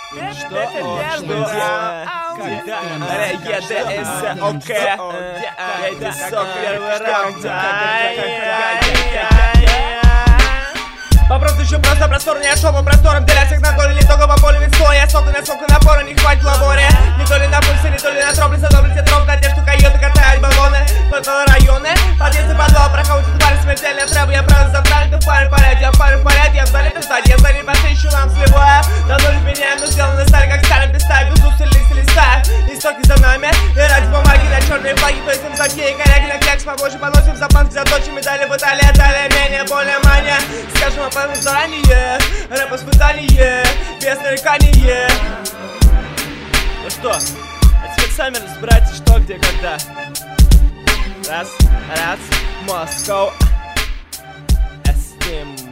Что? ЕДС, ОК. Яйцо, первый раунд. Вопрос еще просто просторный, я шел по просторам, деля всех на доли, не только по полю ведь слоя. Я сколько напора, не хватит лаборе. Не то ли на пульсе, не то ли на тропле, задобрите троп на те, что койоты катают баллоны. Только районы, подъезд и подвал, проходит парень смертельная трэп. Я правда забрали, ты в паре порядке, я в паре в порядке. Я в зале писать, я в зале посещу вам сливая. Давно не меняем, но сделано стали как стали писать. Без усилий листая, истоки за нами. И ради бумаги на черные флаги, то есть им такие коряги на кекс побольше поносим запас, заточим медали в Италии, далее менее, более мания. Скажем опоздание, рэп-испытание, без нарекания. Ну что, а теперь сами разбирайтесь, что, где, когда. Раз, Москва, Эстим.